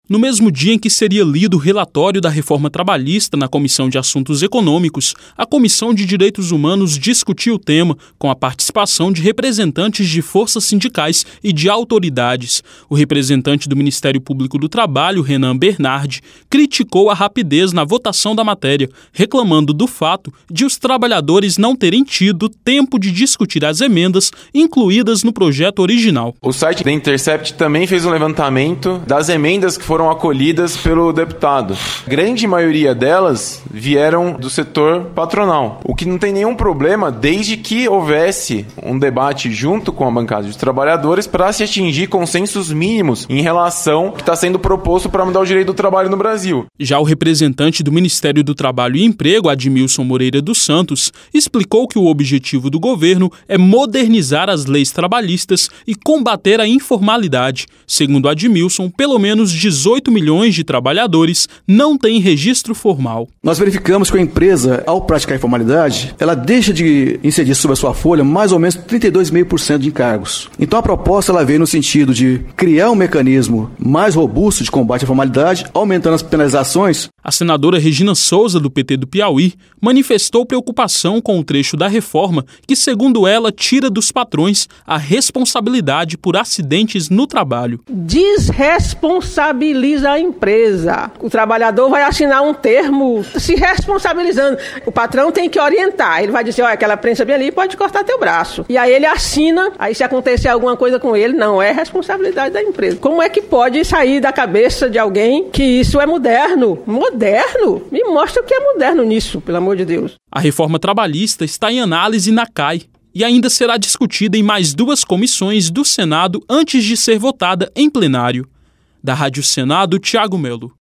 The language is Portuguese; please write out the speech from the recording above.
No mesmo dia em que seria lido o relatório da reforma trabalhista na Comissão de Assuntos Econômicos, a Comissão de Direitos Humanos discutiu o tema com a participação de representantes de forças sindicais e de autoridades. O representante do Ministério Público do Trabalho, Renan Bernardi, criticou a rapidez na votação da matéria, reclamando do fato de os trabalhadores não terem tido tempo de discutir as emendas incluídas no projeto original. O site da Intercept também fez um levantamento das emendas que foram acolhidas pelo deputado. A grande maioria delas vieram do setor patronal, o que não tem nenhum problema desde que houvesse um debate junto com a bancada dos trabalhadores para se atingir consensos mínimos em relação ao que está sendo proposto para mudar o direito do trabalho no Brasil. Já o representante do Ministério do Trabalho e Emprego, Admilson Moreira dos Santos, explicou que o objetivo do governo é modernizar as leis trabalhistas e combater a informalidade. Segundo Admilson, pelo menos 18 milhões de trabalhadores não têm registro formal. Nós verificamos que a empresa, ao praticar a informalidade, ela deixa de incidir sobre a sua folha mais ou menos 32,5% de encargos. Então a proposta ela veio no sentido de criar um mecanismo mais robusto de combate à informalidade, aumentando as penalizações. A senadora Regina Souza, do PT do Piauí, manifestou preocupação com o trecho da reforma que, segundo ela, tira dos patrões a responsabilidade por acidentes no trabalho. Desresponsabiliza a empresa. O trabalhador vai assinar um termo se responsabilizando. O patrão tem que orientar. Ele vai dizer, olha, aquela prensa bem ali pode cortar teu braço. E aí ele assina, aí se acontecer alguma coisa com ele, não é responsabilidade da empresa. Como é que pode sair da cabeça de alguém que isso é moderno? Moderno? Me mostra o que é moderno nisso, pelo amor de Deus. A reforma trabalhista está em análise na CAI e ainda será discutida em mais 2 comissões do Senado antes de ser votada em plenário. Da Rádio Senado, Tiago Melo.